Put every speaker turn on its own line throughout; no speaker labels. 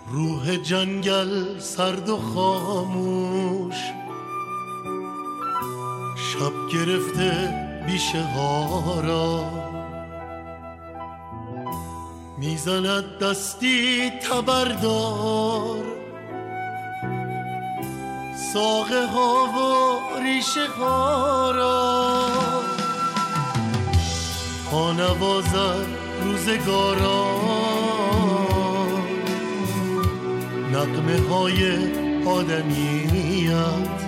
روح جنگل سرد و خاموش، شب گرفته بیشه ها را، میزند دستی تبردار ساقه ها و ریشه ها را. پا نوازد روزگاران نغمه های آدمیت،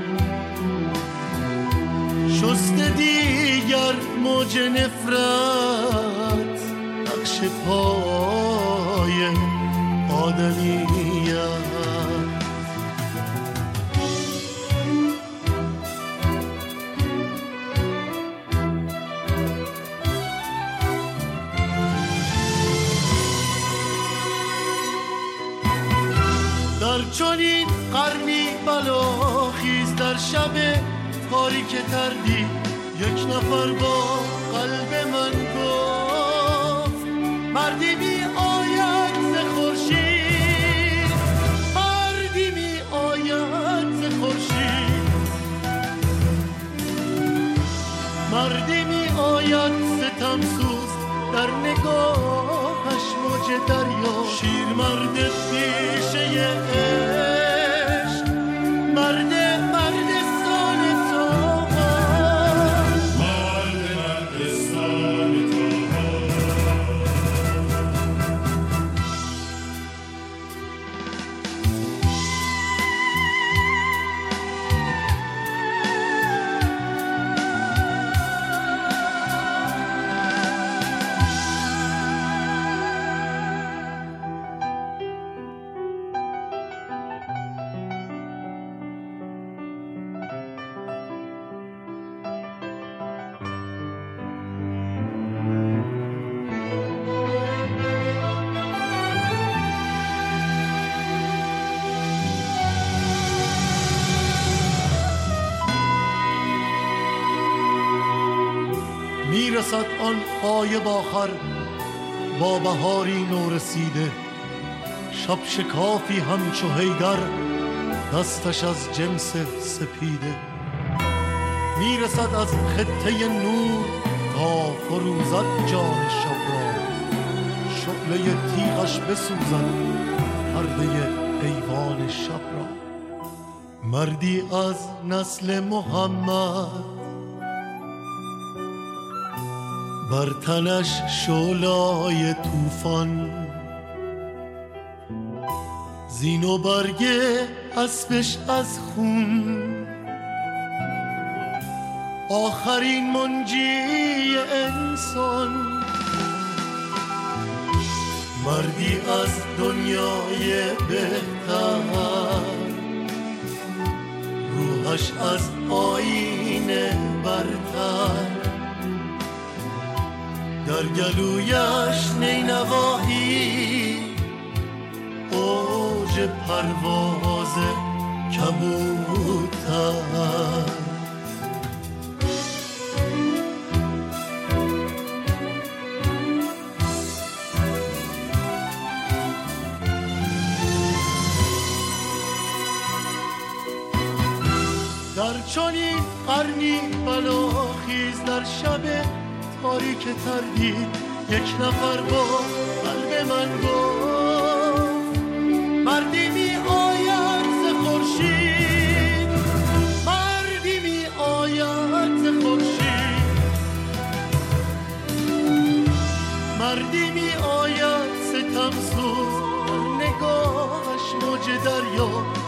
شسته دیگر موج نفرت نقش پای آدمیت. در چنین قرنی بلاخیز در شب تاریک تردی یک نفر با قلب من گفت مردی می آید ز خورشید، مردی می آید ز خورشید، مردی می آید ستم سوز در نگاهش موج دریا. شیر مرد پیشه عشق، مرد مردستان تو، مرد مردستان تو. میرسد آن غایب آخر با بهاری نورسیده، شب شکافی همچو حیدر دستش از جنس سپیده. میرسد از خطه نور تا فروزد جان شب را، شعله تیغش بسوزد پرده ایوان شب را. مردی از نسل محمد بر تنش شعله‌های طوفان، زین و برگه اسبش از خون، آخرین منجی انسان. مردی از دنیای بهتر، روحش از آینه برتر، در گلویش نینواهی اوج پرواز کبوتر. در چنین قرنی بلاخیز در شب تاریک تردید یک نفر با قلب من گفت مردی می آید ز خورشید، مردی می آید ز خورشید، مردی می آید ستم سوز در نگاهش موج دریا.